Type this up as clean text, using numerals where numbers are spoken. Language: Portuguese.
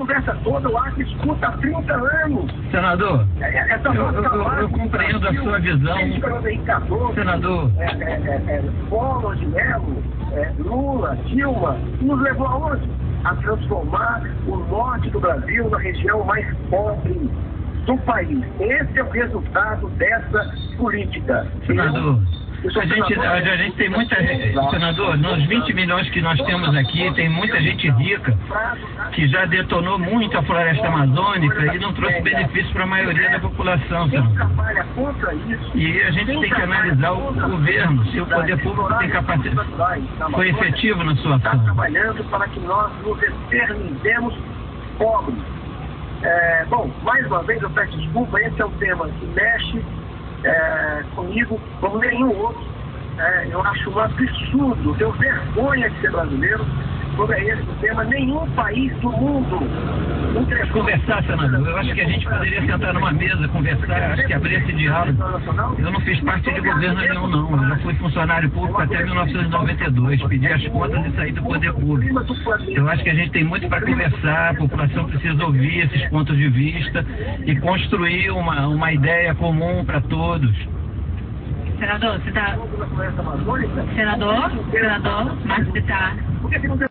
conversa toda o Acre escuta há 30 anos. Senador, eu compreendo a sua visão. Senador. Collor de Mello, Lula, Dilma, nos levou aonde? A transformar o norte do Brasil na região mais pobre do país. Esse é o resultado dessa política. Senador, a gente tem muita gente, senador, nos 20 milhões que nós temos aqui, tem muita gente rica que já detonou muito a floresta amazônica e não trouxe benefício para a maioria da população, senador. E a gente tem que analisar o governo, se o poder público tem capacidade, foi efetivo na sua ação. Está trabalhando para que nós nos eternizemos pobres. Bom, mais uma vez eu peço desculpa, esse é um tema que mexe comigo como nenhum outro. Eu acho um absurdo, tenho vergonha de ser brasileiro sobre esse tema. Nenhum país do mundo conversar, senador. Eu acho que a gente poderia sentar numa mesa, conversar, acho que abrir esse diálogo. Eu não fiz parte de governo nenhum, não. Eu já fui funcionário público até 1992, pedi as contas e saí do poder público. Eu acho que a gente tem muito para conversar, a população precisa ouvir esses pontos de vista e construir uma ideia comum para todos. Senador, você está... Senador, Márcio Bittar.